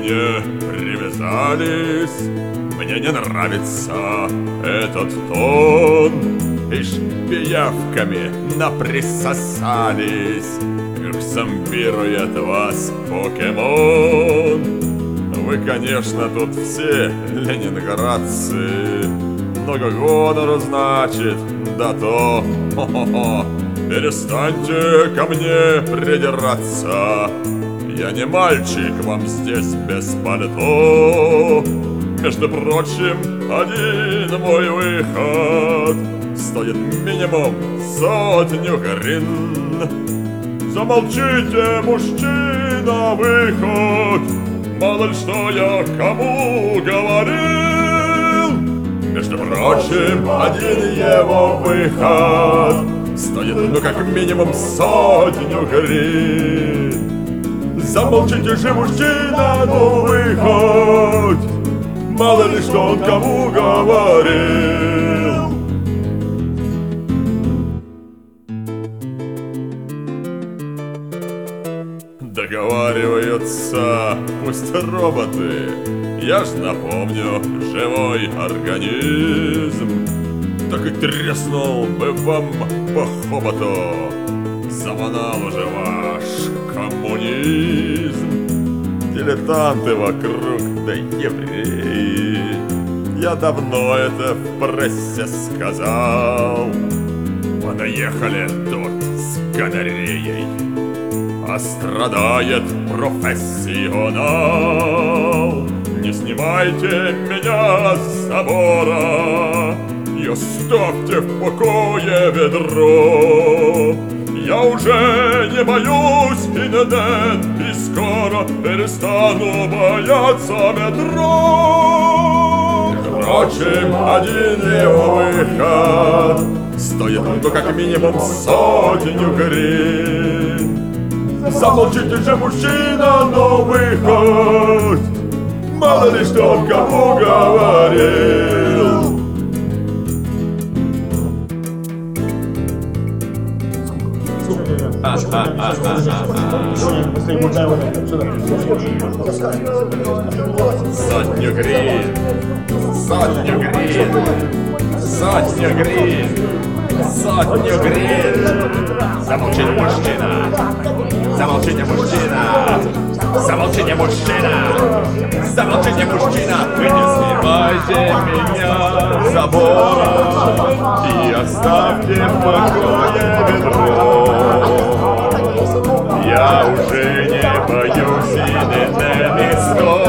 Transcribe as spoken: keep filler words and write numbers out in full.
мне привязались. Мне не нравится этот тон. Ишь, пиявками наприсосались. Как зомбирует вас покемон. Вы, конечно, тут все ленинградцы. Много гонору, значит, да то. Хо-хо-хо. Перестаньте ко мне придираться. Я не мальчик вам здесь без пальто. Между прочим, один мой выход стоит минимум сотню гривен. Замолчите, мужчина, выход. Мало ли что я кому говорил. Между прочим, один его выход стоит, ну, как минимум сотню гривен. Замолчите же, мужчина, ну, выход. Мало ли что он кому говорил. Договариваются, пусть роботы. Я ж напомню, живой организм. Так и треснул бы вам по хоботу. Заманал уже ваш коммунизм. Дилетанты вокруг, да евреи. Я давно это в прессе сказал. Понаехали тут с гонореей, а страдает профессионал. Не снимайте меня с забора и оставьте в покое ведро. Я уже не боюсь интернет и скоро перестану бояться метро. Впрочем, один его выход стоит, ну, как минимум сотню гривен. Замолчите же, мужчина, но выход. Мало ли что он кому говорил. Сотню гривен, сотню гривен, сотню гривен, сотню гривен. Замолчите, мужчина, замолчите, мужчина, замолчите, мужчина, замолчите, мужчина. Вы не снимайте меня с забора и оставьте в покое ведро. Я уже не боюсь интернет и скоро